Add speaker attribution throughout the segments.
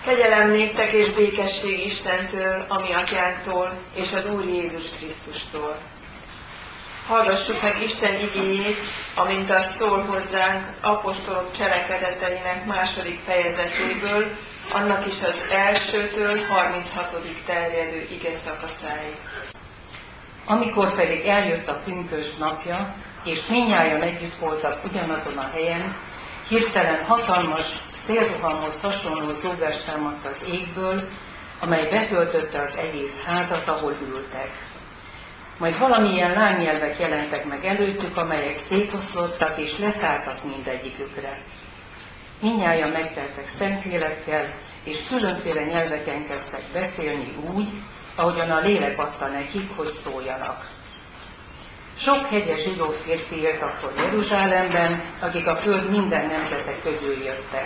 Speaker 1: Kegyelem néktek és békesség Istentől, a mi atyánktól, és az Úr Jézus Krisztustól. Hallgassuk meg Isten igéjét, amint az szól hozzánk az apostolok cselekedeteinek 2. fejezetéből, annak is az 1-től 36. terjedő ige szakaszáig.
Speaker 2: Amikor pedig eljött a pünkösd napja, és mindnyájan együtt voltak ugyanazon a helyen, hirtelen hatalmas, szélrohamhoz hasonló zúgás támadt az égből, amely betöltötte az egész házat, ahol ültek. Majd valamilyen lánynyelvek jelentek meg előttük, amelyek szétoszlottak és leszálltak mindegyikükre. Mindnyájan megteltek Szentlélekkel, és különféle nyelveken kezdtek beszélni úgy, ahogyan a lélek adta nekik, hogy szóljanak. Sok hegyes zsidó férfi élt akkor Jeruzsálemben, akik a föld minden nemzete közül jöttek.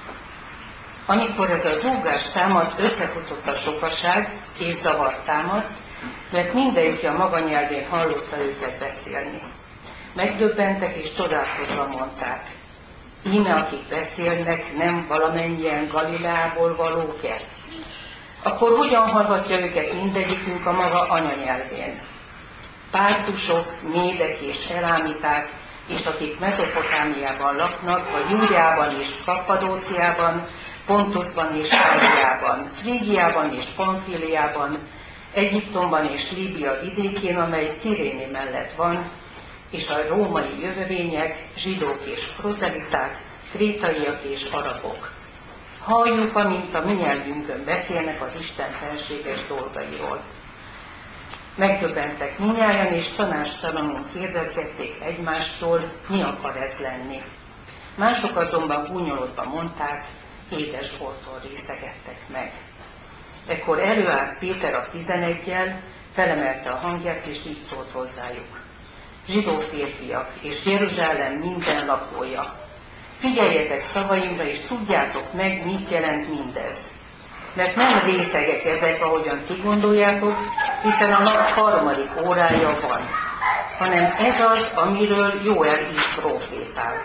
Speaker 2: Amikor ez a zúgás támadt, összefutott a sokaság, és zavart támadt, mert mindenki a maga nyelvén hallotta őket beszélni. Megdöbbentek és csodálkozva mondták: íme akik beszélnek, nem valamennyien Galileából valók-e? Akkor hogyan hallhatja őket mindegyikünk a maga anyanyelvén? Pártusok, médek és elámiták, és akik Mezopotámiában laknak, vagy Júdeában és Kappadóciában, Pontusban és Ázsiában, Frígiában és Pamfiliában, Egyiptomban és Líbia vidékén, amely Ciréné mellett van, és a római jövevények, zsidók és prozeliták, krétaiak és arabok. Halljuk, amint a mi nyelvünkön beszélnek az Isten fenséges dolgairól. Megdöbbentek mindnyájan, és tanácstalanul kérdezgették egymástól, mi akar ez lenni. Mások azonban gúnyolodva mondták, édes bortól részegettek meg. Ekkor előállt Péter a 11-jel, felemelte a hangját, és így szólt hozzájuk: zsidó férfiak, és Jeruzsálem minden lakója, figyeljetek szavaimra, és tudjátok meg, mit jelent mindez. Mert nem részegek ezek, ahogyan ti gondoljátok, hiszen a nap 3. órája van, hanem ez az, amiről Jóel is profétál.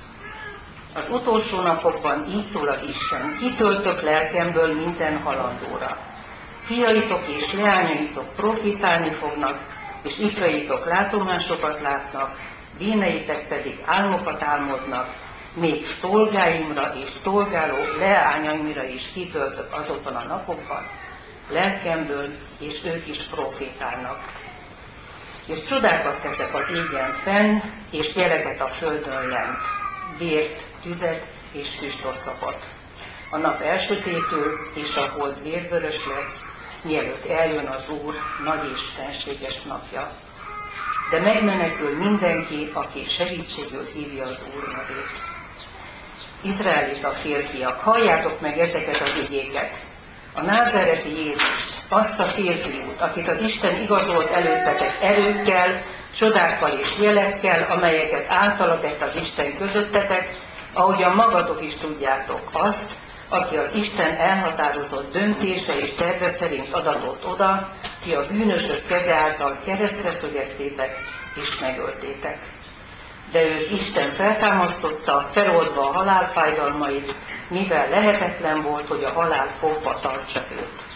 Speaker 2: Az utolsó napokban így szól az Isten: kitöltök lelkemből minden halandóra. Fiaitok és leányaitok profétálni fognak, és ifjaitok látomásokat látnak, véneitek pedig álmokat álmodnak, még szolgáimra és szolgáló leányaimra is kitöltök azokban a napokban lelkemből, és ők is profétálnak. És csodákat teszek az égen fenn, és jeleket a földön lent, vért, tüzet és füstoszlopot. A nap elsötétül, és a hold vérvörös lesz, mielőtt eljön az Úr nagy és fenséges napja. De megmenekül mindenki, aki segítségül hívja az Úr nevét. Izraelita férfiak, halljátok meg ezeket az igéket. A názáreti Jézust, azt a férfiút, akit az Isten igazolt előttetek erőkkel, csodákkal és jelekkel, amelyeket általa tett az Isten közöttetek, ahogyan magatok is tudjátok, azt, aki az Isten elhatározott döntése és terve szerint adatott oda, ti a bűnösök keze által keresztre szögeztétek és megöltétek. De őt Isten feltámasztotta, feloldva a halál fájdalmait, mivel lehetetlen volt, hogy a halál fogva tartsa őt.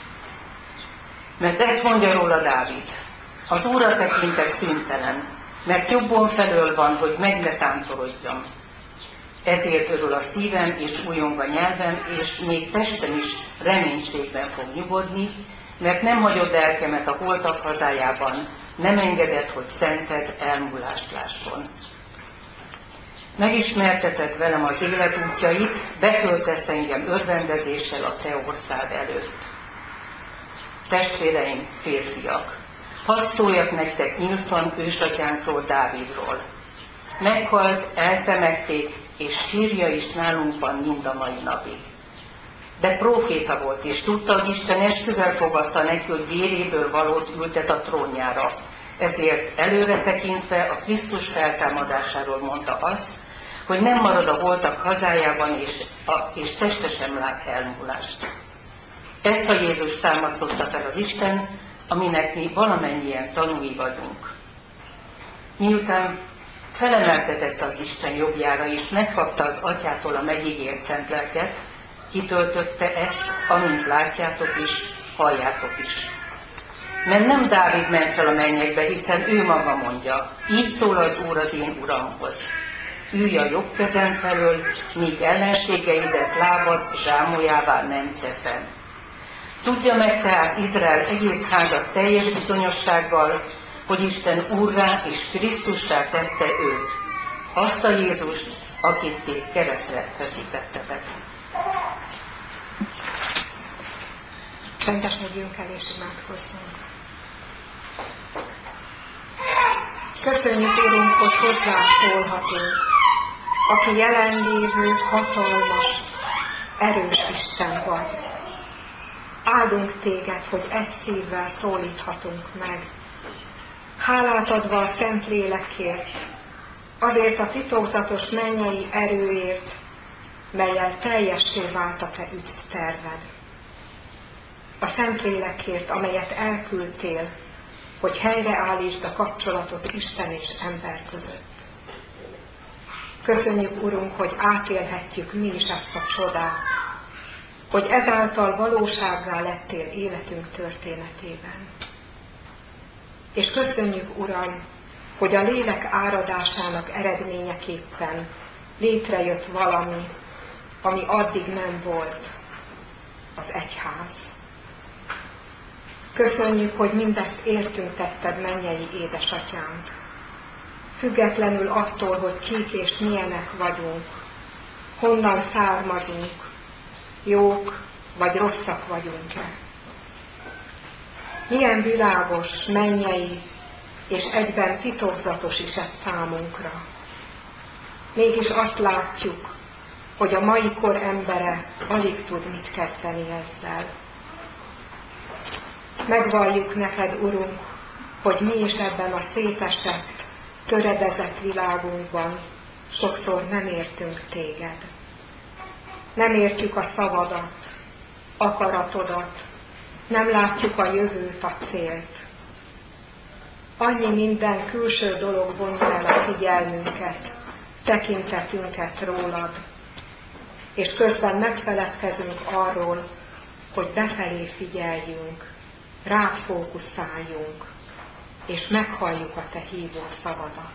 Speaker 2: Mert ezt mondja róla Dávid: az Úrra tekintek szüntelen, mert jobbon felől van, hogy meg ne tántorodjam. Ezért örül a szívem, és újong a nyelvem, és még testem is reménységben fog nyugodni, mert nem hagyod lelkemet a holtak hazájában, nem engeded, hogy szented elmúlást lásson. Megismerteted velem az élet útjait, betöltesz engem örvendezéssel a te orszád előtt. Testvéreim, férfiak, hadd szóljak nektek nyíltan ősatyánkról, Dávidról. Meghalt, eltemették, és sírja is nálunk van mind a mai napig. De próféta volt, és tudta, hogy Isten esküvel fogadta neki, hogy véréből valót ültet a trónjára. Ezért előre tekintve a Krisztus feltámadásáról mondta azt, hogy nem marad a holtak hazájában, és teste sem lát elmúlást. Ezt a Jézus támasztotta fel az Isten, aminek mi valamennyien tanúi vagyunk. Miután felemeltetett az Isten jobbjára, és megkapta az Atyától a megígért szent lelket, Kitöltötte ezt, amint látjátok is, halljátok is. Mert nem Dávid ment fel a mennyekbe, hiszen ő maga mondja, így szól az Úr az én Uramhoz. Ülj a jobb kezem felől, míg ellenségeidet lábad zsámolyává nem teszem. Tudja meg tehát Izrael egész háza teljes bizonyossággal, hogy Isten Úrrá és Krisztussá tette őt, azt a Jézust, akit ti keresztre feszítettetek.
Speaker 3: Csendesedjünk el és imádkozzunk. Köszönjük, Urunk, hogy hozzád szólhatunk, aki jelenlévő, hatalmas, erős Isten vagy. Áldunk téged, hogy egy szívvel szólíthatunk meg. Hálát adva a Szentlélekért, azért a titokzatos mennyei erőért, mellyel teljessé vált a te ügyterved. A Szentlélekért, amelyet elküldtél, hogy helyreállítsd a kapcsolatot Isten és ember között. Köszönjük, Urunk, hogy átélhetjük mi is ezt a csodát, hogy ezáltal valósággá lettél életünk történetében. És köszönjük, Uram, hogy a lélek áradásának eredményeképpen létrejött valami, ami addig nem volt, az egyház. Köszönjük, hogy mindezt értünk tetted, mennyei édesatyánk. Függetlenül attól, hogy kik és milyenek vagyunk, honnan származunk, jók vagy rosszak vagyunk-e. Milyen világos, mennyei és egyben titokzatos is ez számunkra. Mégis azt látjuk, hogy a mai kor embere alig tud mit kezdeni ezzel. Megvalljuk neked, Urunk, hogy mi is ebben a szétesett, töredezett világunkban sokszor nem értünk téged. Nem értjük a szavadat, akaratodat, nem látjuk a jövőt, a célt. Annyi minden külső dolog vonja el a figyelmünket, tekintetünket rólad, és közben megfeledkezünk arról, hogy befelé figyeljünk, rád fókuszáljunk, és meghalljuk a te hívó szavadat.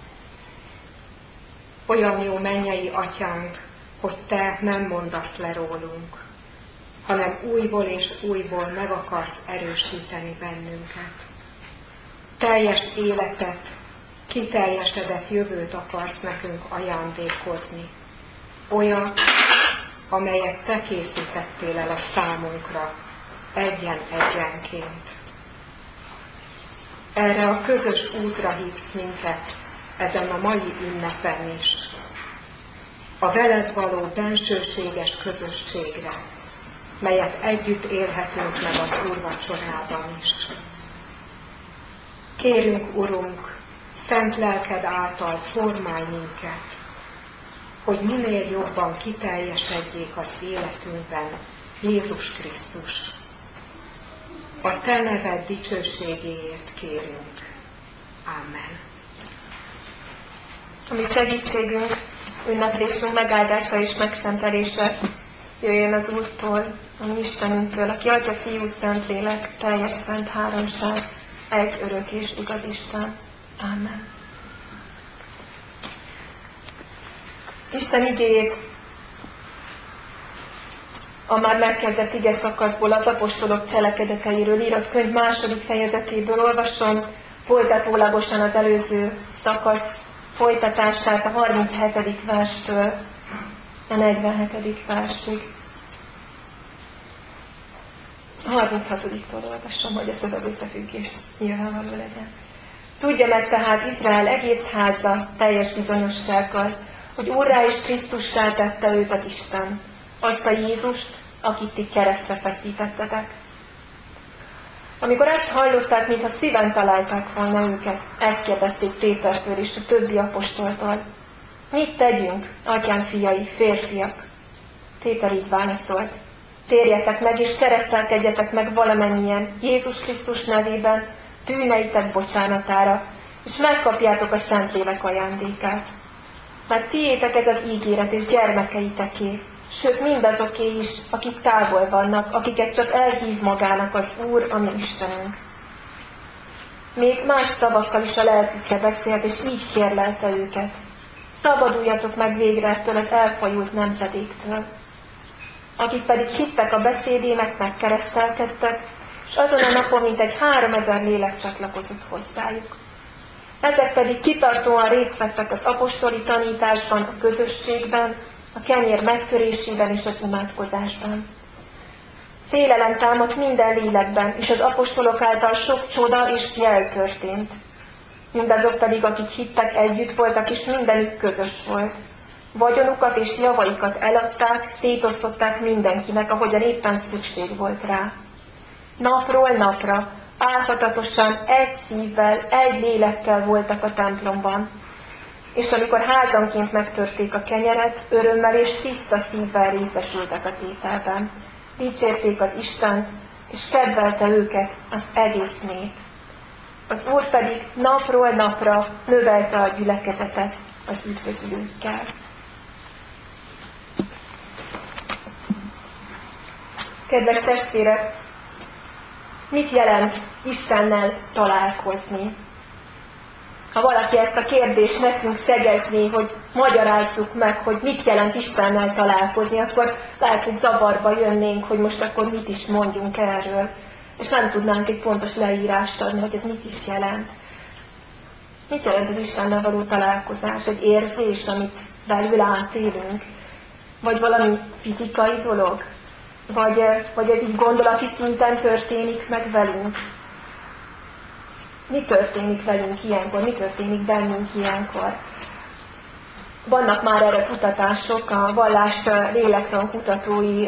Speaker 3: Olyan jó mennyei atyánk, hogy te nem mondasz le rólunk, hanem újból és újból meg akarsz erősíteni bennünket. Teljes életet, kiteljesedett jövőt akarsz nekünk ajándékozni. Olyat, amelyet te készítettél el a számunkra, egyen-egyenként. Erre a közös útra hívsz minket ezen a mai ünnepen is. A veled való bensőséges közösségre, melyet együtt élhetünk meg az úrvacsorában is. Kérünk, Urunk, szent lelked által formálj minket, hogy minél jobban kiteljesedjék az életünkben Jézus Krisztus. A te neved dicsőségéért kérünk. Amen.
Speaker 4: A mi segítségünk, ünneplésünk megáldása és megszentelése jöjjön az Úrtól, a mi Istenünktől, aki Atya, Fiú, Szentlélek, teljes szent háromság, egy örök és igaz Isten. Amen. Isten igéjét a már megkezdett ige szakaszból, az apostolok cselekedeteiről írott könyv 2. fejezetéből olvasom, folytatólagosan az előző szakasz folytatását a 37. verstől a 47. versig. A 36-tól olvasom, hogy a szöveg összefüggés nyilvánvaló legyen. Tudja meg tehát Izrael egész háza teljes bizonyossággal, hogy Úrrá és Krisztussá tette őt az Isten, azt a Jézust, akit ti keresztre feszítettetek. Amikor ezt hallották, mintha szíven találták volna őket, ezt kérdezték Pétertől és a többi apostoltól. Mit tegyünk, atyám fiai, férfiak? Péter így válaszolt. Térjetek meg és keresztelkedjetek meg valamennyien Jézus Krisztus nevében bűneitek bocsánatára, és megkapjátok a Szentlélek ajándékát. Mert tiétek ez az ígéret és gyermekeiteké, sőt mindazoké is, akik távol vannak, akiket csak elhív magának az Úr, a mi Istenünk. Még más szavakkal is a lelkükre beszélt, és így kérlelte őket. Szabaduljatok meg végre ettől az elfajult nemzedéktől. Akik pedig hittek a beszédének, megkeresztelkedtek, és azon a napon mintegy 3000 lélek csatlakozott hozzájuk. Ezek pedig kitartóan részt vettek az apostoli tanításban, a közösségben, a kenyér megtörésében és az imádkozásban. Félelem támadt minden lélekben, és az apostolok által sok csoda és jel történt. Mindazok pedig, akik hittek, együtt voltak, és mindenük közös volt. Vagyonukat és javaikat eladták, szétosztották mindenkinek, ahogyan éppen szükség volt rá. Napról napra, álhatatosan, egy szívvel, egy lélekkel voltak a templomban. És amikor házanként megtörték a kenyeret, örömmel és tiszta szívvel részesültek a tételben. Dicsérték az Istent, és kedvelte őket az egész nép. Az Úr pedig napról napra növelte a gyülekezetet az üdvözlőkkel. Kedves testvérek, mit jelent Istennel találkozni? Ha valaki ezt a kérdést nekünk szegezné, hogy magyarázzuk meg, hogy mit jelent Istennel találkozni, akkor lehet, hogy zavarba jönnénk, hogy most akkor mit is mondjunk erről. És nem tudnánk egy pontos leírást adni, hogy ez mit is jelent. Mit jelent az Istennel való találkozás? Egy érzés, amit belül átélünk? Vagy valami fizikai dolog? Vagy ez így gondolati szinten történik meg velünk? Mi történik velünk ilyenkor? Mi történik bennünk ilyenkor? Vannak már erre kutatások, a vallás lélektan kutatói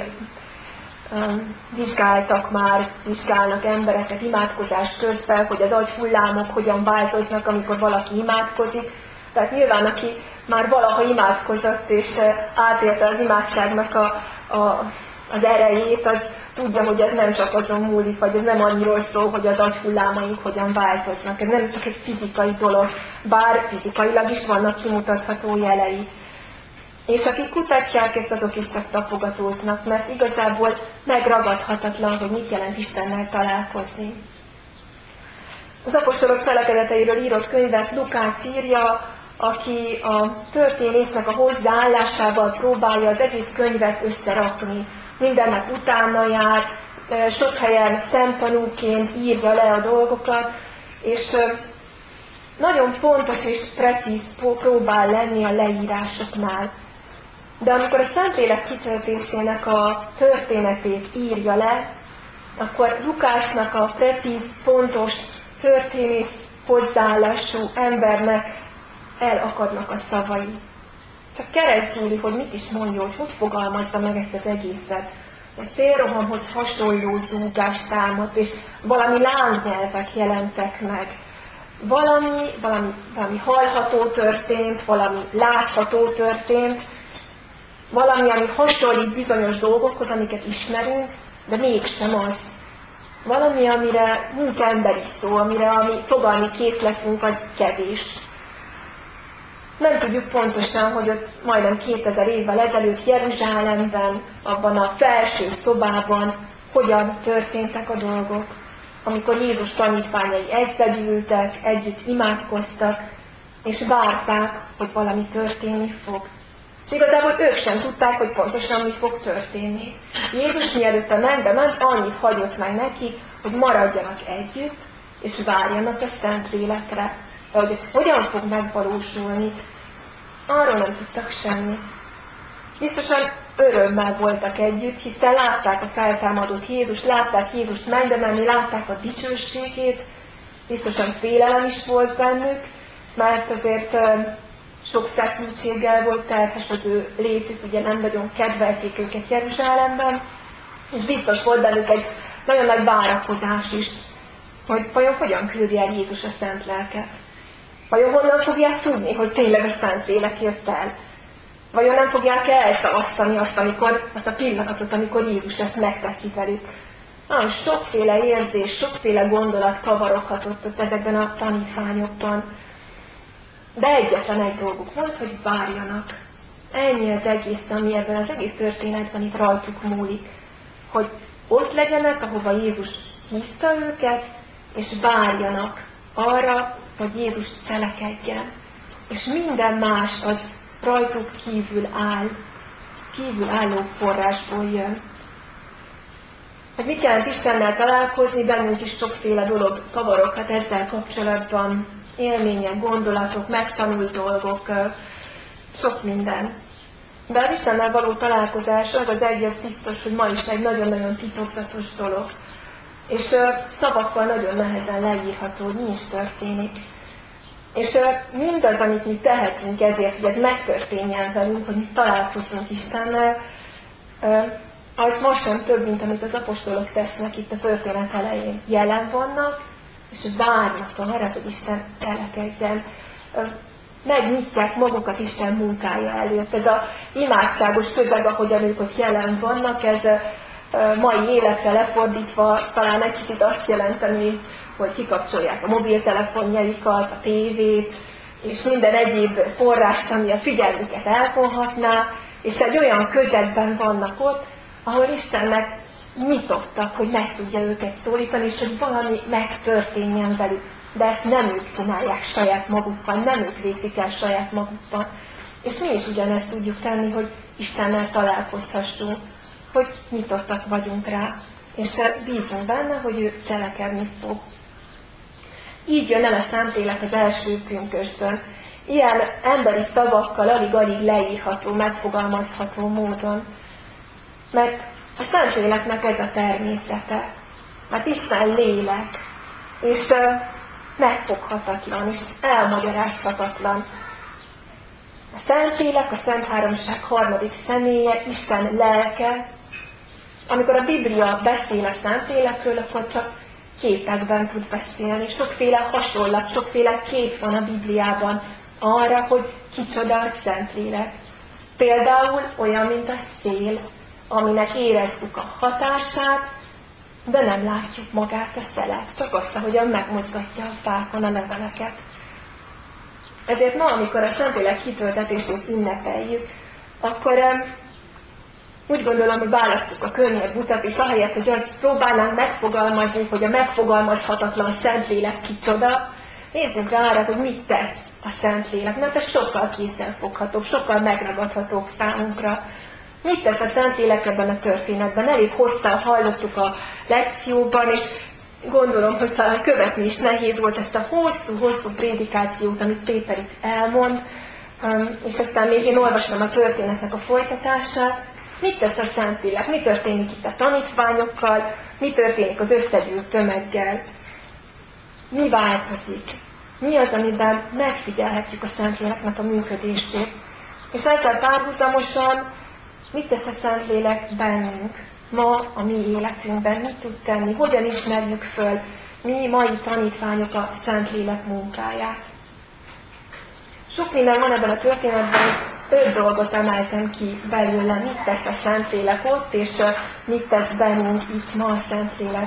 Speaker 4: vizsgálnak embereket imádkozás közben, hogy az agyhullámok hogyan változnak, amikor valaki imádkozik. Tehát nyilván, aki már valaha imádkozott és átélte az imádságnak az erejét, az tudja, hogy ez nem csak azon múlik, vagy ez nem annyiról szól, hogy az agyhullámaink hogyan változnak. Ez nem csak egy fizikai dolog, bár fizikailag is vannak kimutatható jelei. És akik kutatják ezt, azok is csak tapogatóznak, mert igazából megragadhatatlan, hogy mit jelent Istennel találkozni. Az apostolok cselekedeteiről írott könyvet Lukács írja, aki a történésznek a hozzáállásával próbálja az egész könyvet összerakni. Mindennek utána jár, sok helyen szemtanúként írja le a dolgokat, és nagyon pontos és precíz próbál lenni a leírásoknál. De amikor a Szentlélek kitöltésének a történetét írja le, akkor Lukásnak a precíz, pontos, történész hozzáállású embernek elakadnak a szavai. Csak keresgéli, hogy mit is mondja, hogy fogalmazza meg ezt az egészet. A szélrohamhoz hasonló zúgás támadt, és valami lángnyelvek jelentek meg. Valami hallható történt, valami látható történt, valami, ami hasonlít bizonyos dolgokhoz, amiket ismerünk, de mégsem az. Valami, amire nincs emberi szó, ami fogalmi készletünk az kevés. Nem tudjuk pontosan, hogy ott majdnem 2000 évvel ezelőtt Jeruzsálemben, abban a felső szobában hogyan történtek a dolgok. Amikor Jézus tanítványai együttültek, együtt imádkoztak, és várták, hogy valami történni fog. És igazából ők sem tudták, hogy pontosan mi fog történni. Jézus mielőtt a mennybe ment, annyit hagyott meg neki, hogy maradjanak együtt, és várjanak a Szentlélekre. De hogy ez hogyan fog megvalósulni, arról nem tudtak semmit. Biztosan örömmel voltak együtt, hiszen látták a feltámadott Jézust, látták Jézust mennybe menni, látták a dicsőségét, biztosan félelem is volt bennük, mert azért sok feszültséggel volt terhes az ő létük, ugye nem nagyon kedvelték őket Jeruzsálemben, és biztos volt bennük egy nagyon nagy várakozás is, hogy vajon hogyan küldi el Jézus a Szent Lelket. Vajon honnan fogják tudni, hogy tényleg a Szentlélek jött el? Vajon nem fogják elszavaztani azt a pillanatot, amikor Jézus ezt megteszi velük? Nagyon sokféle érzés, sokféle gondolat kavaroghatott ott ezekben a tanítványokban. De egyetlen egy dolguk volt, hogy várjanak. ennyi az egész, ami ebben az egész történetben itt rajtuk múlik. Hogy ott legyenek, ahova Jézus hívta őket, és várjanak arra, hogy Jézus cselekedjen. És minden más az rajtuk kívül álló forrásból jön. Hogy mit jelent Istennel találkozni, bennünk is sokféle dolog kavaroghat ezzel kapcsolatban, élmények, gondolatok, megtanult dolgok, sok minden. De az Istennel való találkozás az egész biztos, hogy ma is egy nagyon-nagyon titokzatos dolog. És szavakkal nagyon nehezen leírható, hogy mi is történik. És mindaz, amit mi tehetünk ezért, hogy ez megtörténjen velünk, hogy mi találkozzunk Istennel, az ma sem több, mint amit az apostolok tesznek itt a történet elején. Jelen vannak, és várnak arra, hogy Isten cselekedjen. Megnyitják magukat Isten munkája előtt. Ez a imádságos közeg, ahogyan ők ott jelen vannak, ez mai életre lefordítva talán egy kicsit azt jelenteni, hogy kikapcsolják a mobiltelefonjaikat, a tévét, és minden egyéb forrást, ami a figyelmüket elfonhatná, és egy olyan közegben vannak ott, ahol Istennek nyitottak, hogy meg tudja őket szólítani, és hogy valami megtörténjen velük. De ezt nem ők csinálják saját magukban, nem ők végzik el saját magukban. És mi is ugyanezt tudjuk tenni, hogy Istennel találkozhassunk, hogy nyitottak vagyunk rá, és bízunk benne, hogy ő cselekedni fog. Így jön el a Szentlélek az első pünkösdön. Ilyen emberi szavakkal alig-alig leírható, megfogalmazható módon. Mert a Szentléleknek ez a természete. Mert Isten lélek, és megfoghatatlan, és elmagyarázhatatlan. A Szentlélek, a Szent Háromság harmadik személye, Isten lelke. Amikor a Biblia beszél a Szentlélekről, akkor csak képekben tud beszélni. Sokféle hasonlat, sokféle kép van a Bibliában arra, hogy kicsoda a Szentlélek. Például olyan, mint a szél, aminek érezzük a hatását, de nem látjuk magát a szelet, csak azt, ahogyan megmozgatja a fákon a leveleket. Ezért ma, amikor a Szentlélek kitöltetését ünnepeljük, akkor úgy gondolom, hogy válasszuk a könnyebb utat, és ahelyett, hogy azt próbálnánk megfogalmazni, hogy a megfogalmazhatatlan Szentlélek kicsoda, nézzünk rá arra, hogy mit tesz a Szentlélek, mert ez sokkal kézzelfoghatóbb, sokkal megragadhatóbb számunkra. Mit tesz a Szentlélek ebben a történetben? Elég hosszan hallottuk a lekcióban, és gondolom, hogy talán követni is nehéz volt ezt a hosszú prédikációt, amit Péter itt elmond, és aztán még én olvastam a történetnek a folytatását. Mit tesz a Szentlélek? Mi történik itt a tanítványokkal? Mi történik az összegyűlt tömeggel? Mi változik? Mi az, amiben megfigyelhetjük a Szentléleknek a működését? És ezzel párhuzamosan mit tesz a Szentlélek bennünk? Ma a mi életünkben mit tud tenni? Hogyan ismerjük föl mi mai tanítványok a Szentlélek munkáját? Sok minden van ebben a történetben, 5 dolgot emeltem ki belőle, mit tesz a Szentlélek ott, és mit tesz bennünk itt ma a Szentlélek.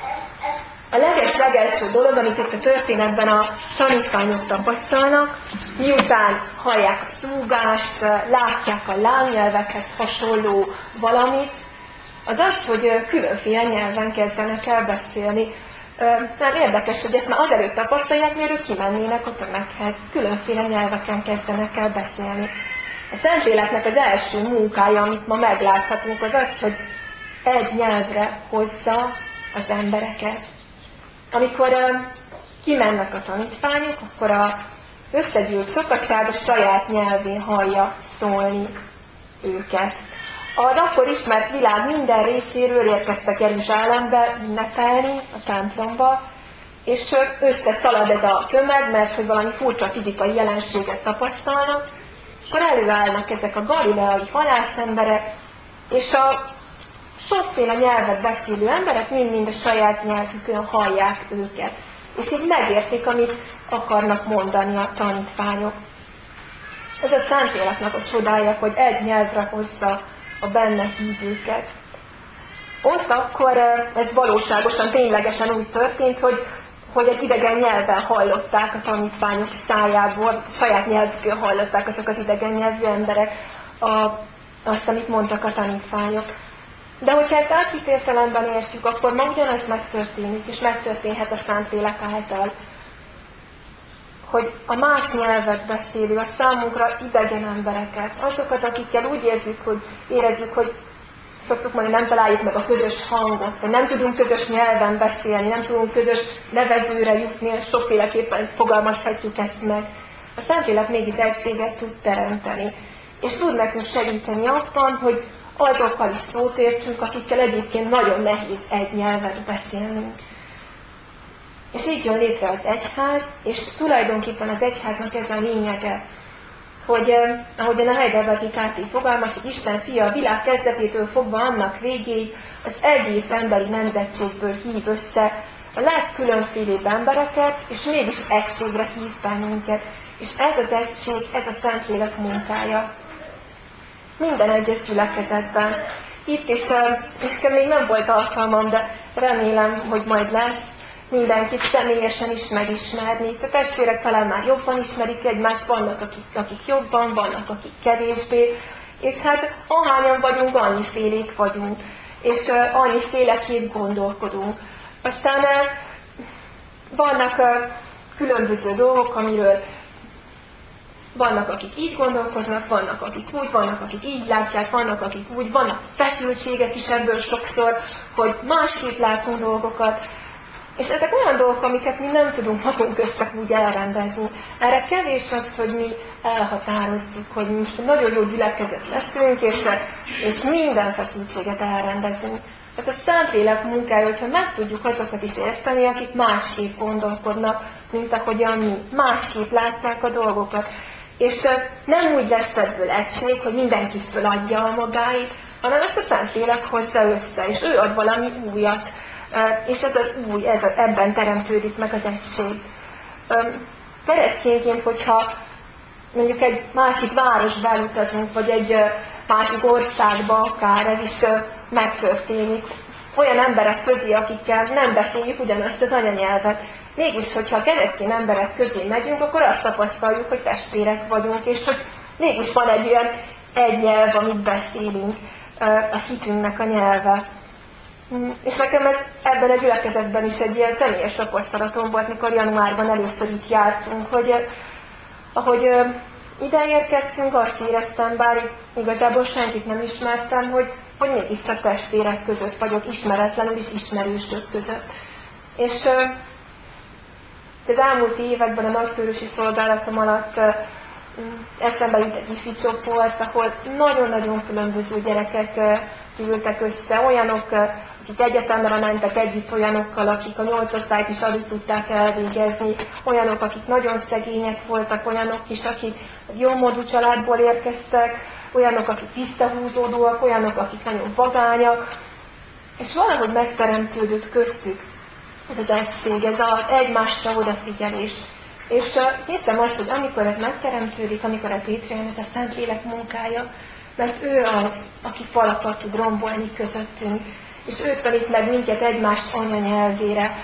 Speaker 4: A legelső dolog, amit itt a történetben a tanítványok tapasztalnak, miután hallják a zúgást, látják a lábnyelvekhez hasonló valamit, az az, hogy különféle nyelven kezdenek el beszélni. Nem érdekes, hogy ezt már azelőtt tapasztalják, mielőtt kimennének a tömeghez. Különféle nyelveken kezdenek el beszélni. A Szentléleknek az első munkája, amit ma megláthatunk, az az, hogy egy nyelvre hozza az embereket. Amikor kimennek a tanítványok, akkor az összegyűlt sokaság a saját nyelvén hallja szólni őket. Az akkor ismert világ minden részéről érkeztek Jeruzsálembe ünnepelni a templomba, és összeszalad ez a tömeg, mert hogy valami furcsa fizikai jelenséget tapasztalnak, akkor előállnak ezek a galileai halászemberek, és a sokféle nyelvet beszélő emberek mind-mind a saját nyelvükön hallják őket. És így megértik, amit akarnak mondani a tanítványok. Ez a Szentléleknek a csodája, hogy egy nyelvre hozza a benne hívőket. Ott akkor ez valóságosan, ténylegesen úgy történt, hogy egy idegen nyelven hallották a tanítványok szájából, saját nyelvükön hallották azok az idegen nyelvű emberek azt, amit mondtak a tanítványok. De hogyha ezt átvitt értelemben értjük, akkor ma ugyanaz megtörténik, és megtörténhet a Szentlélek által, hogy a más nyelvet beszélő, a számunkra idegen embereket, azokat, akikkel úgy érezzük, hogy szoktuk mondani, nem találjuk meg a közös hangot, hogy nem tudunk közös nyelven beszélni, nem tudunk közös nevezőre jutni, és sokféleképpen fogalmazhatjuk ezt meg. A Szentlélek mégis egységet tud teremteni, és tud nekünk segíteni abban, hogy azokkal is szót értsünk, akikkel egyébként nagyon nehéz egy nyelvet beszélnünk. És így jön létre az egyház, és tulajdonképpen az egyháznak ez a lényege, hogy ahogyan a Heidelbergi Káté fogalmaz, hogy Isten fia a világ kezdetétől fogva annak végéig az egész emberi nemzetségből hív össze a legkülönfélébb embereket, és mégis egységre hív bennünket. És ez az egység, ez a Szentlélek munkája. Minden egyes gyülekezetben. Itt is, nekem még nem volt alkalmam, de remélem, hogy majd lesz, mindenkit személyesen is megismerni. A testvérek talán már jobban ismerik egymást, vannak akik jobban, vannak akik kevésbé, és hát ahányan vagyunk, annyifélék vagyunk, és annyiféleképp gondolkodunk. Aztán vannak különböző dolgok, amiről vannak, akik így gondolkoznak, vannak, akik úgy, vannak, akik így látják, vannak, akik úgy, vannak feszültségek is ebből sokszor, hogy másképp látunk dolgokat. És ezek olyan dolgok, amiket mi nem tudunk magunk közt csak úgy elrendezni. Erre kevés az, hogy mi elhatározzuk, hogy mi most nagyon jó gyülekezet leszünk, és minden feszültséget elrendezünk. Ez a Szentlélek munkája, hogyha meg tudjuk azokat is érteni, akik másképp gondolkodnak, mint ahogyan mi. Másképp látják a dolgokat. És nem úgy lesz ebből egység, hogy mindenki föladja a magáit, hanem ezt a Szentlélek hozza össze, és ő ad valami újat. És ez az új, ebben teremtődik meg az egység. Keresztényként, hogyha mondjuk egy másik városba elutazunk, vagy egy másik országba akár, ez is megtörténik. Olyan emberek közé, akikkel nem beszéljük ugyanazt az anyanyelvet. Mégis, hogyha keresztény emberek közé megyünk, akkor azt tapasztaljuk, hogy testvérek vagyunk, és hogy mégis van egy olyan egy nyelv, amit beszélünk, a hitünknek a nyelve. És nekem ebben a gyülekezetben is egy ilyen személyes tapasztalatom volt, mikor januárban először itt jártunk, hogy ahogy ide érkeztünk, azt éreztem, bár igazából senkit nem ismertem, hogy mégiscsak testvérek között vagyok, ismeretlenül is ismerősök között. És az elmúlt években a nagykörösi szolgálatom alatt eszembe jut egy ifi csoport, ahol nagyon-nagyon különböző gyerekek gyűltek össze, olyanok, akik egyetemre mentek együtt olyanokkal, akik a 8. osztályt is alig tudták elvégezni, olyanok, akik nagyon szegények voltak, olyanok is, akik jómódú családból érkeztek, olyanok, akik visszahúzódóak, olyanok, akik nagyon vagányak, és valahogy megteremtődött köztük ez az egység, ez az egymásra odafigyelés. És hiszem azt, hogy amikor ez megteremtődik, amikor ez létrejön, ez a Szentlélek munkája, mert ő az, aki falakat tud rombolni közöttünk, és ő tanít meg minket egymást anyanyelvére,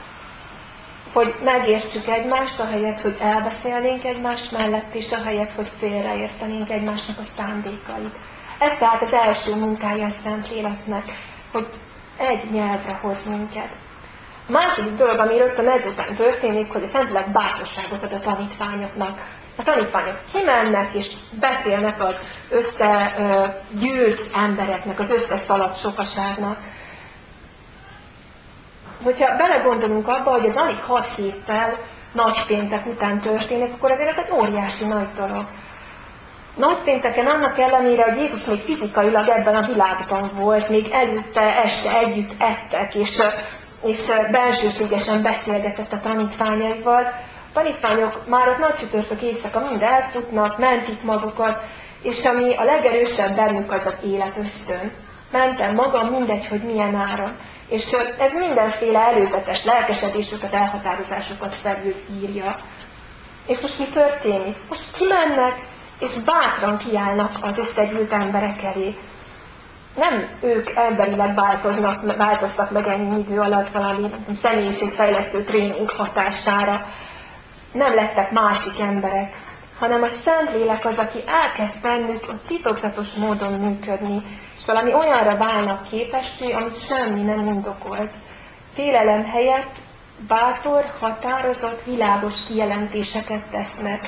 Speaker 4: hogy megértsük egymást, ahelyett, hogy elbeszélnénk egymás mellett, és ahelyett, hogy félreértenénk egymásnak a szándékait. Ez tehát az első munkája a Szentléleknek, hogy egy nyelvre hoz minket. A második dolog, ami rögtön ezután történik, hogy a Szentlélek bátorságot ad a tanítványoknak. A tanítványok kimennek és beszélnek az összegyűlt embereknek, az összeszaladt sokaságnak. Hogyha belegondolunk abba, hogy ez alig 6 héttel nagypéntek után történik, akkor ezért egy óriási nagy dolog. Nagypénteken annak ellenére, hogy Jézus még fizikailag ebben a világban volt, még előtte este együtt ettek, és bensőségesen beszélgetett a tanítványaival. A tanítványok már ott nagy csütörtök éjszaka mind elfutnak, mentik magukat, és ami a legerősebb bennük az az életösztön. Mentem magam, mindegy, hogy milyen áron. És ez mindenféle előzetes lelkesedésüket, elhatározásokat felülírja. És most mi történik? Most kimennek, és bátran kiállnak az összegyűlt emberek elé. Nem ők emberileg változtak meg ennyi idő alatt valami személyiségfejlesztő tréning hatására. Nem lettek másik emberek. hanem a Szentlélek az, aki elkezd bennük a titokzatos módon működni, és valami olyanra válnak képessé, amit semmi nem indokolt. Félelem helyett bátor, határozott, világos kijelentéseket tesznek.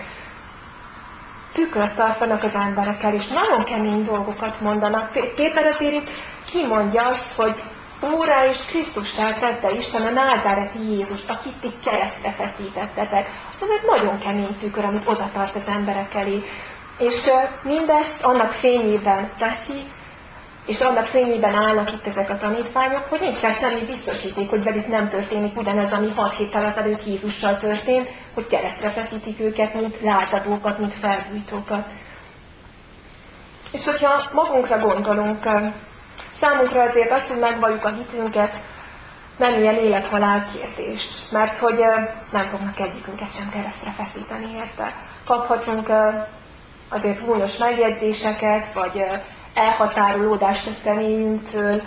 Speaker 4: Tükröt tartanak az emberekkel, és nagyon kemény dolgokat mondanak. Péter azért itt kimondja azt, hogy Úrrá és Krisztussá tette Isten a názáreti Jézust, akit ti keresztre feszítettetek. Ez egy nagyon kemény tükör, amit oda tart az emberek elé. És mindezt annak fényében teszi, és annak fényében állnak itt ezek a tanítványok, hogy nincs rá semmi biztosíték, hogy velük nem történik ugyanez, ami 6 héttel ezelőtt Jézussal történt, hogy keresztre feszítik őket, mint lázadókat, mint felbújtókat. És hogyha magunkra gondolunk, számunkra azért az, hogy megvalljuk a hitünket, nem ilyen élet-halál kérdés, mert hogy nem fognak egyikünket sem keresztre feszíteni érte. Kaphatunk azért húnyos megjegyzéseket, vagy elhatárolódást a személyünktől,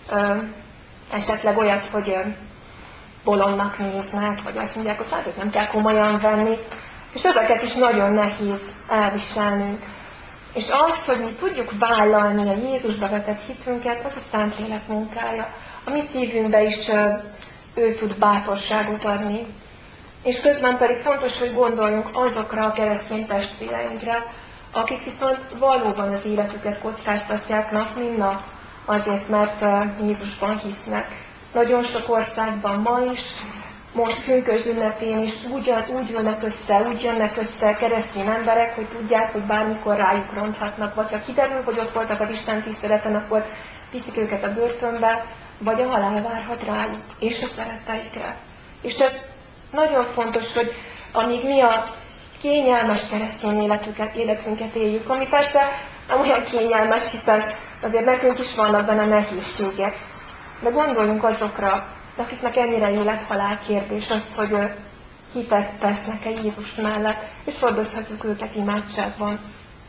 Speaker 4: esetleg olyat, hogy bolondnak néznek, vagy azt mondják, hogy hát őt nem kell komolyan venni, és ezeket is nagyon nehéz elviselnünk. És az, hogy mi tudjuk vállalni a Jézusba vetett hitünket, az a Szentlélek munkája. A mi szívünkbe is ő tud bátorságot adni. És közben pedig fontos, hogy gondoljunk azokra a keresztény testvéreinkre, akik viszont valóban az életüket kockáztatják nap, mint nap, azért, mert Jézusban hisznek. Nagyon sok országban ma is, most pünkösd ünnepén is úgy jönnek össze keresztény emberek, hogy tudják, hogy bármikor rájuk ronthatnak, vagy ha kiderül, hogy ott voltak az Isten tiszteleten, akkor viszik őket a börtönbe, vagy a halál várhat rájuk, és a szeretteikre. És ez nagyon fontos, hogy amíg mi a kényelmes keresztény életünket éljük, ami persze nem olyan kényelmes, hiszen azért nekünk is vannak benne nehézségek. De gondoljunk azokra, akiknek ennyire élet-halál kérdés az, hogy hitet tesznek-e Jézus mellett, és hordozhatjuk őket imádságban.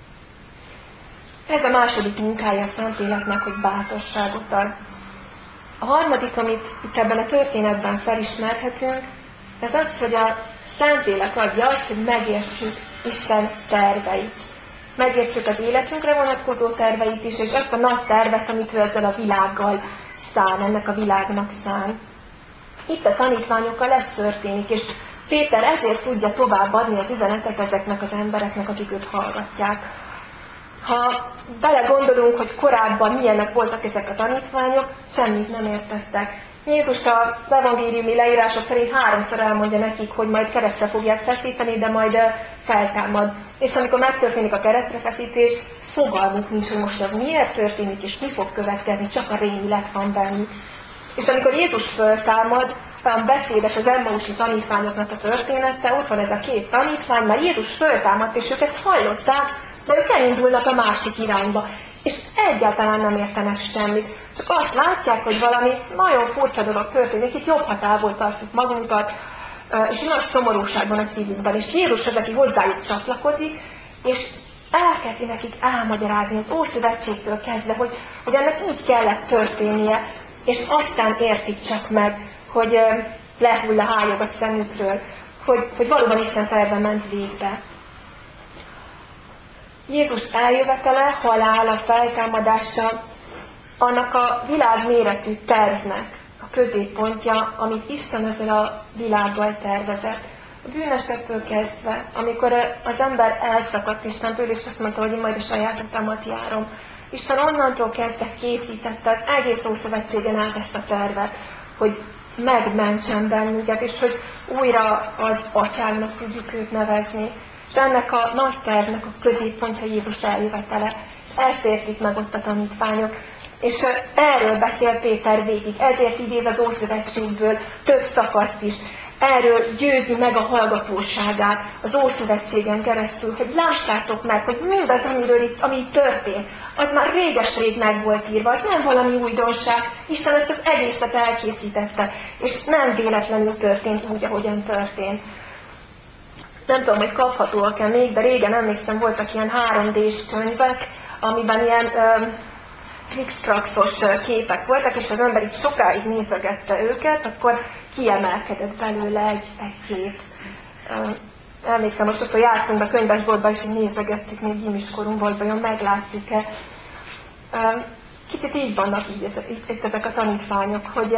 Speaker 4: Ez a második munkája a Szentléleknek, hogy bátorságot ad. A harmadik, amit itt ebben a történetben felismerhetünk, ez az, hogy a Szentlélek adja azt, hogy megértsük Isten terveit. Megértsük az életünkre vonatkozó terveit is, és azt a nagy tervet, amit ő ezzel a világgal szán, ennek a világnak szán. Itt a tanítványokkal ez történik, és Péter ezért tudja továbbadni az üzenetet ezeknek az embereknek, akik őt hallgatják. Ha belegondolunk, hogy korábban milyenek voltak ezek a tanítványok, semmit nem értettek. Jézus az evangéliumi leírások szerint 3-szor elmondja nekik, hogy majd keresztre fogják feszíteni, de majd feltámad. És amikor megtörténik a keresztre feszítés, fogalmuk nincs, hogy most ez miért történik, és mi fog következni, csak a rémilet van bennük. És amikor Jézus föltámad, olyan beszédes az emmausi tanítványoknak a története, ott van ez a 2 tanítvány, mert Jézus föltámadt, és ők ezt hallották, de ők elindulnak a másik irányba. És egyáltalán nem értenek semmit. Csak azt látják, hogy valami nagyon furcsa dolog történik, itt jobb, ha távol tartjuk magunkat, és nagy szomorúságban a szívünkben. És Jézus az, aki hozzájuk csatlakozik, és elkezdi nekik elmagyarázni az Ószövetségtől kezdve, hogy ennek így kellett történnie, és aztán értik csak meg, hogy lehull a hályog a szemükről, hogy valóban Isten terve ment végbe. Jézus eljövetele, halála, feltámadása, annak a világméretű tervnek a középpontja, amit Isten ezzel a világgal tervezett. A bűnesektől kezdve, amikor az ember elszakadt Istentől, és azt mondta, hogy én majd a saját utamat járom. Isten onnantól kezdve készítette az egész Ószövetségen át ezt a tervet, hogy megmentsen bennünket, és hogy újra az atyának tudjuk őt nevezni. És ennek a nagy tervnek a középpontja Jézus eljövetele. És ezt értik meg ott a tanítványok. És erről beszél Péter végig, ezért idéz az Ószövetségből több szakaszt is. Erről győzi meg a hallgatóságát az Ószövetségen keresztül, hogy lássátok meg, hogy mindaz, ami itt történt, az már réges-rég meg volt írva, az nem valami újdonság. Isten ezt az egészet elkészítette, és nem véletlenül történt úgy, ahogyan történt. Nem tudom, hogy kaphatóak-e még, de régen emlékszem, voltak ilyen 3D-s könyvek, amiben ilyen kriksztraktos képek voltak, és az ember így sokáig nézegette őket, akkor kiemelkedett belőle egy kép. Emlékszem, hogy sokszor jártunk be könyvesboltba, és így nézegettük még gimiskorúnkban, hogy vajon meglátjuk-e. Kicsit így vannak itt ezek a tanítványok, hogy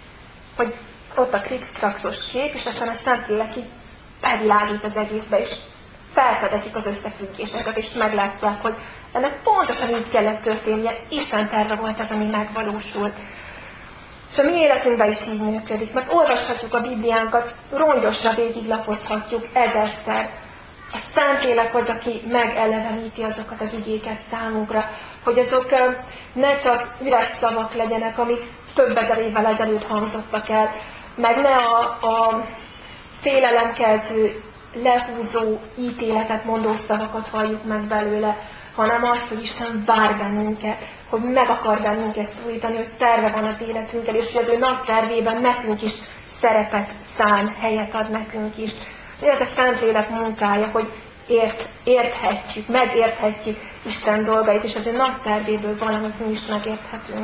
Speaker 4: ott a kriksztrakszos kép, és aztán a Szentlélek így bevilágít az egészbe, és felfedezik az összefüggéseket, és meglátják, hogy ennek pontosan így kellett történnie, Isten terve volt ez, ami megvalósult. És a mi életünkben is így működik, mert olvashatjuk a Bibliánkat, rongyosra végiglapozhatjuk ezerszer. A Szentlélek az, aki megeleveníti azokat az igéket számunkra, hogy azok ne csak üres szavak legyenek, amik több ezer évvel ezelőtt hangzottak el, meg ne a félelemkeltő, lehúzó, ítéletet mondó szavakat halljuk meg belőle, hanem azt, hogy Isten vár bennünket, hogy meg akar bennünket szújtani, hogy terve van az életünkkel, és hogy az ő nagy tervében nekünk is szerepet szán, helyet ad nekünk is. Ez a Szentlélek munkája, hogy érthetjük, megérthetjük Isten dolgait, és az ő nagy tervéből valamit mi is megérthetünk.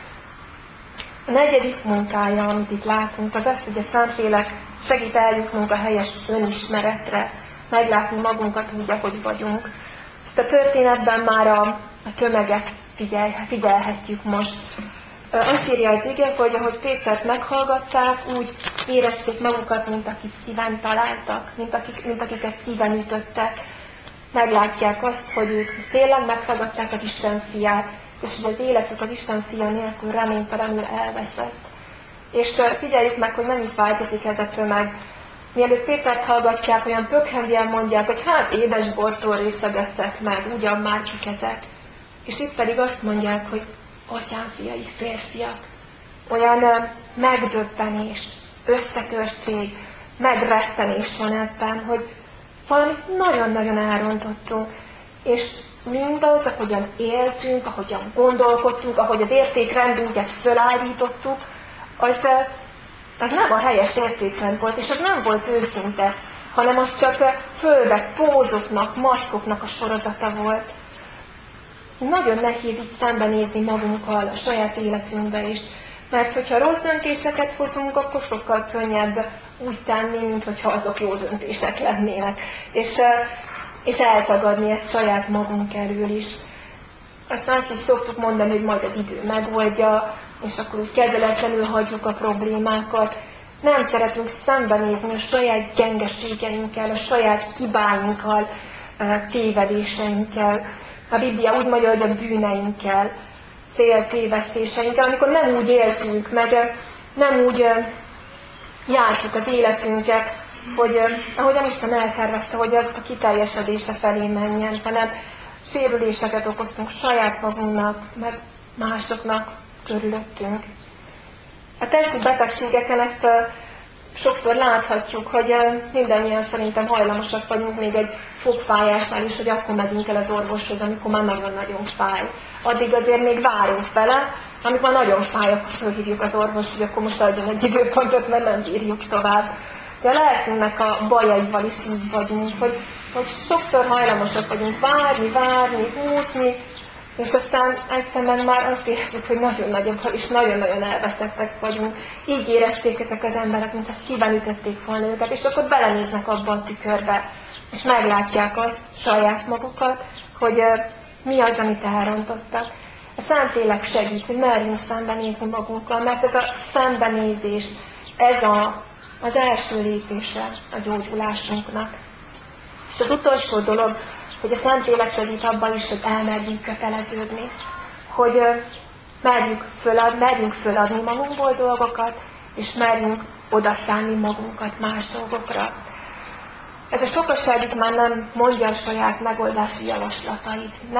Speaker 4: A negyedik munkája, amit itt látunk, az az, hogy a Szentlélek segít eljutnunk a helyes önismeretre, meglátni magunkat úgy, ahogy vagyunk. És a történetben már a tömeget figyelhetjük most. Azt írja az ige, hogy ahogy Pétert meghallgatták, úgy érezték magukat, mint akik szíven találtak, mint akiket szíven ütöttek. Meglátják azt, hogy ők tényleg meghallgatták az Isten fiát, és hogy az életük az Isten fia nélkül reménytelenül elveszett. És figyeljük meg, hogy nem is változik ez a tömeg. Mielőtt Pétert hallgatják, olyan pökhendien mondják, hogy hát édesbortól részegettek meg, ugyan már kik ezek. És itt pedig azt mondják, hogy atyám fiai, férfiak. Olyan megdöbbenés, összetörtség, megrettenés van ebben, hogy valamit nagyon-nagyon elrontottunk. És mindaz, ahogyan éltünk, ahogyan gondolkodtunk, ahogy az értékrendünket fölállítottuk, az nem a helyes értékrend volt, és az nem volt őszinte, hanem az csak fölvett pózoknak, maszkoknak a sorozata volt. Nagyon nehéz így szembenézni magunkkal a saját életünkbe is, mert hogyha rossz döntéseket hozunk, akkor sokkal könnyebb úgy tenni, mint hogyha azok jó döntések lennének, és eltagadni ezt saját magunk elől is. Aztán azt is szoktuk mondani, hogy majd az idő megoldja, és akkor úgy kezeletlenül hagyjuk a problémákat. Nem szeretünk szembenézni a saját gyengeségeinkkel, a saját hibáinkkal, tévedéseinkkel. A Biblia úgy mondja, hogy a bűneinkkel, céltévesztéseinkkel, amikor nem úgy éltünk, meg nem úgy jártuk az életünket, hogy ahogyan Isten eltervezte, hogy az a kiteljesedése felé menjen, hanem sérüléseket okoztunk saját magunknak, meg másoknak körülöttünk. A testi betegségeken ezt sokszor láthatjuk, hogy mindannyian szerintem hajlamosak vagyunk még egy fogfájásnál is, hogy akkor megyünk el az orvoshoz, amikor már nagyon-nagyon fáj. Addig azért még várunk vele, amikor már nagyon fáj, akkor fölhívjuk az orvost, hogy akkor most adjon egy időpontot, mert nem bírjuk tovább. De a lelkünknek a bajaival is így vagyunk, hogy sokszor hajlamosak vagyunk várni, húzni, és aztán egyszerűen már azt érezzük, hogy nagyon nagyobb, és nagyon-nagyon elveszettek vagyunk. Így érezték ezek az emberek, mint ha szíven ütötték volna őket, és akkor belenéznek abba a tükörbe, és meglátják azt saját magukat, hogy mi az, amit elrontottak. A Szentlélek segít, hogy merjünk szembenézni magunkkal, mert ez a szembenézés, ez az első lépése a gyógyulásunknak. És az utolsó dolog, hogy a Szentlélek segít abban is, hogy elmerjünk köteleződni, hogy merjünk föladni magunkból dolgokat, és merjünk odaszállni magunkat más dolgokra. Ez a sokaság itt már nem mondja a saját megoldási javaslatait,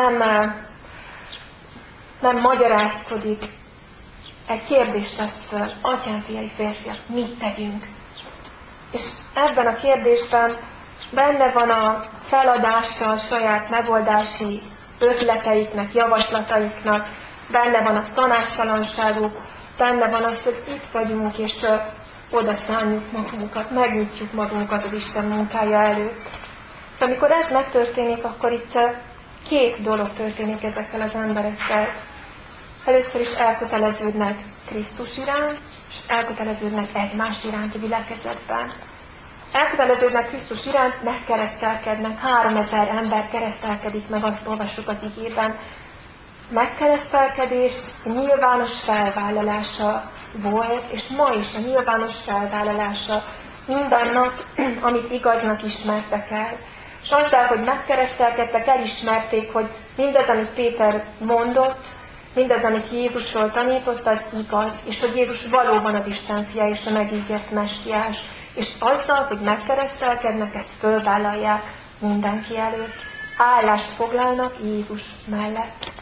Speaker 4: nem magyarázkodik, egy kérdést tesz föl, atyám, fiai, férfiak, mit tegyünk? És ebben a kérdésben benne van a feladása a saját megoldási ötleteiknek, javaslataiknak, benne van a tanácstalanságuk, benne van az, hogy itt vagyunk, és oda szálljuk magunkat, megnyitjuk magunkat az Isten munkája előtt. És amikor ez megtörténik, akkor itt két dolog történik ezekkel az emberekkel. Először is elköteleződnek Krisztus iránt, és elköteleződnek egymás iránt a gyülekezetben. elköteleződnek Krisztus iránt, megkeresztelkednek. 3000 ember keresztelkedik meg, azt olvassuk az igében. Megkeresztelkedés nyilvános felvállalása volt, és ma is a nyilvános felvállalása mindannak, amit igaznak ismertek el. És azzal, hogy megkeresztelkedtek, elismerték, hogy mindaz, amit Péter mondott, mindaz, amit Jézusról tanított, az igaz, és hogy Jézus valóban az Isten fia és a megígért messiás. És azzal, hogy megkeresztelkednek, ezt fölvállalják mindenki előtt. Állást foglalnak Jézus mellett.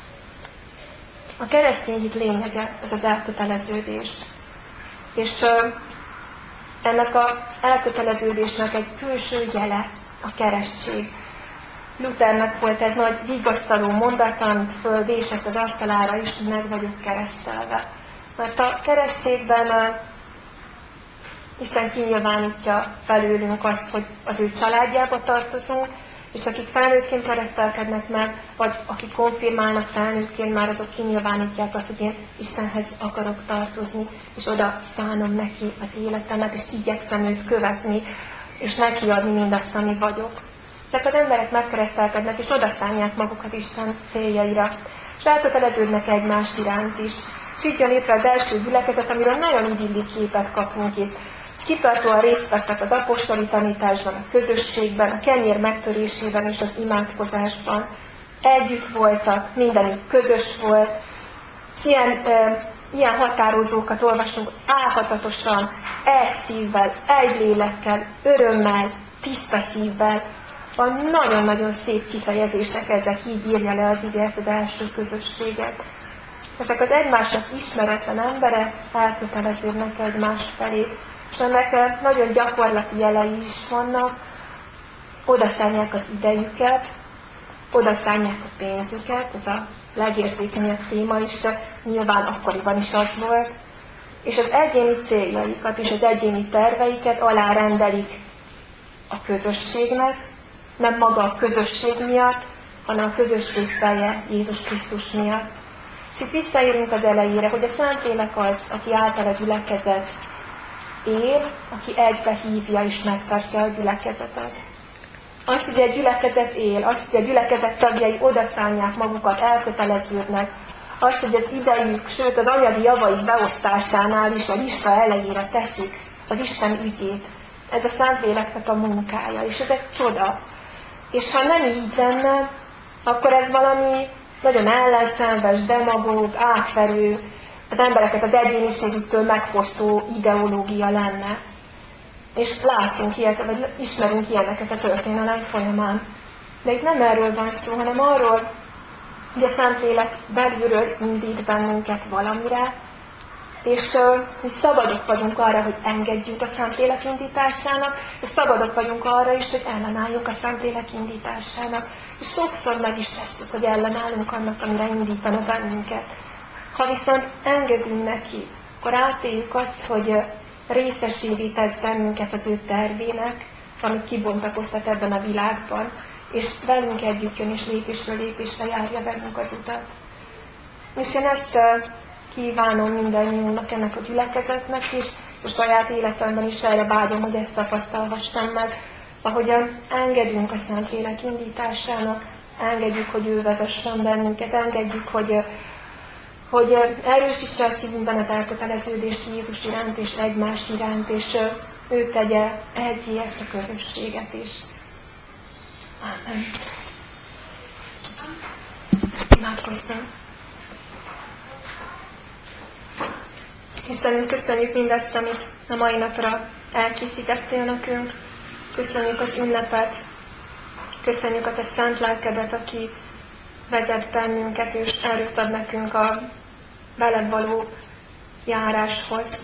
Speaker 4: A keresztény hit lényege ez az elköteleződés. És ennek az elköteleződésnek egy külső jele a keresztség. Luthernek volt ez nagy vigasztaló mondata, amit fölvésett az asztalára is, hogy meg vagyok keresztelve. Mert a keresztségben Isten kinyilvánítja belőlünk azt, hogy az ő családjába tartozunk, és akik felnőttként keresztelkednek meg, vagy akik konfirmálnak felnőttként, már azok kinyilvánítják azt, hogy én Istenhez akarok tartozni, és oda szánom neki az életemet, és igyekszem őt követni, és neki adni mindazt, ami vagyok. Ezek az emberek megkeresztelkednek, és oda szánják magukat Isten céljaira, és elköteleződnek egymás iránt is. És így jön létre az első gyülekezet, amiről nagyon idilli képet kapunk itt. Kitartóan részt vettek az apostoli tanításban, a közösségben, a kenyér megtörésében és az imádkozásban. Együtt voltak, mindenük közös volt. Ilyen határozókat olvasunk álhatatosan, egy szívvel, egy lélekkel, örömmel, tiszta szívvel. Van nagyon-nagyon szép kifejezések ezek, így írja le az ige az első közösséget. Ezek az egymásnak ismeretlen emberek elköteleződnek egymás felé. És ennek nagyon gyakorlati jelei is vannak. Odaszánják az idejüket, odaszánják a pénzüket, ez a legérzékenyebb téma is, nyilván akkoriban is az volt. És az egyéni céljaikat és az egyéni terveiket alárendelik a közösségnek, nem maga a közösség miatt, hanem a közösség feje Jézus Krisztus miatt. És itt visszaérünk az elejére, hogy a Szentlélek az, aki által a gyülekezet él, aki egybe hívja és megtartja a gyülekezetet. Azt, hogy a gyülekezet él, azt, hogy a gyülekezet tagjai odaszánják magukat, elköteleződnek, azt, hogy az idejük, sőt az anyagi javaik beosztásánál is a lista elejére teszik az Isten ügyét. Ez a Szentléleknek a munkája, és ez egy csoda. És ha nem így lenne, akkor ez valami nagyon ellenszenves, demagóg, átverő, az embereket az egyéniségüktől megfosztó ideológia lenne. És látunk ilyet, vagy ismerünk ilyeneket a történelem folyamán. De itt nem erről van szó, hanem arról, hogy a Szentlélek belülről indít bennünket valamire, és mi szabadok vagyunk arra, hogy engedjünk a Szentlélek indításának, és szabadok vagyunk arra is, hogy ellenálljunk a Szentlélek indításának. És sokszor meg is tesszük, hogy ellenállunk annak, amire indítana bennünket. Ha viszont engedünk neki, akkor átéljük azt, hogy részesévé tesz bennünket az ő tervének, amit kibontakoztat ebben a világban, és velünk együtt jön, és lépésről lépésre járja velünk az utat. És én ezt kívánom mindannyiunknak, ennek a gyülekezetnek is, és saját életemben is erre vágyom, hogy ezt tapasztalhassam meg, ahogyan engedjünk a Szentlélek indításának, engedjük, hogy ő vezessen bennünket, engedjük, hogy erősítse a szívünkben az elköteleződést Jézus iránt és egymás iránt, és ő tegye egyé ezt a közösséget is. Amen. Imádkozzunk. Istenünk, köszönjük mindazt, amit a mai napra elkészítettél nekünk. Köszönjük az ünnepet. Köszönjük a te szent lelkedet, aki vezet bennünket, és erőt ad nekünk a veled való járáshoz.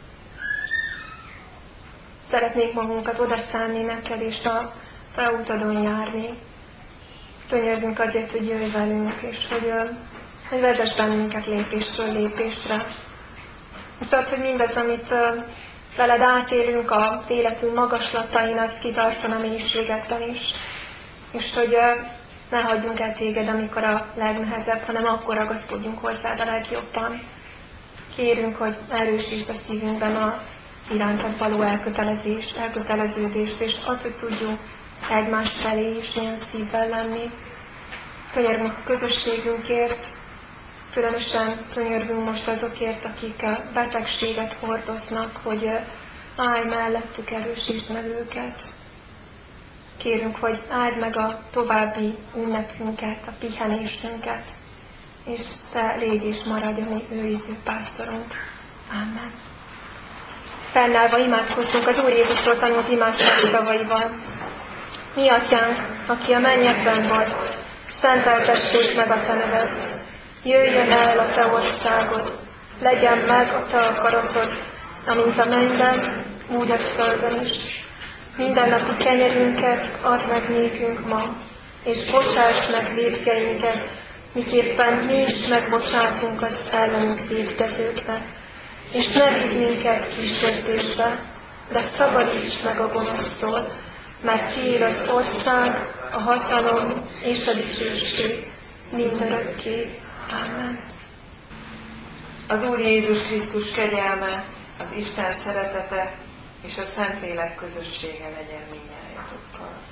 Speaker 4: Szeretnék magunkat odaszánni neked, és a te útadon járni. Könyörgünk azért, hogy jöjj velünk, és hogy vezess bennünket lépésről lépésre. És tudod, hogy mindaz, amit veled átélünk az életünk magaslatain, az kitartson a mélységekben is. És hogy ne hagyjunk el téged, amikor a legnehezebb, hanem akkor ragaszkodjunk hozzád a legjobban. Kérünk, hogy erősítsd a szívünkben irántad való elköteleződést, és azt, hogy tudjunk egymás felé is ilyen szívvel lenni. Könyörgünk a közösségünkért, különösen könyörgünk most azokért, akik a betegséget hordoznak, hogy állj mellettük, erősítsd meg őket. Kérünk, hogy áld meg a további ünnepünket, a pihenésünket, és te légy és maradj a mi őriző pásztorunk. Amen. Fennállva imádkozzunk az Úr Jézustól tanult imádság szavaival. Mi atyánk, aki a mennyekben vagy, szenteltessék meg a te neved. Jöjjön el a te országod, legyen meg a te akaratod, amint a mennyben, úgy a földön is. Mindennapi kenyerünket add meg nékünk ma, és bocsásd meg vétkeinket, miképpen mi is megbocsátunk az ellenünk vétkezőknek. És ne vigy minket kísértésbe, de szabadíts meg a gonosztól, mert tiéd az ország, a hatalom és a dicsőség mindörökké. Amen.
Speaker 1: Az Úr Jézus Krisztus kegyelme, az Isten szeretete és a Szentlélek közössége legyen mindnyájatokkal.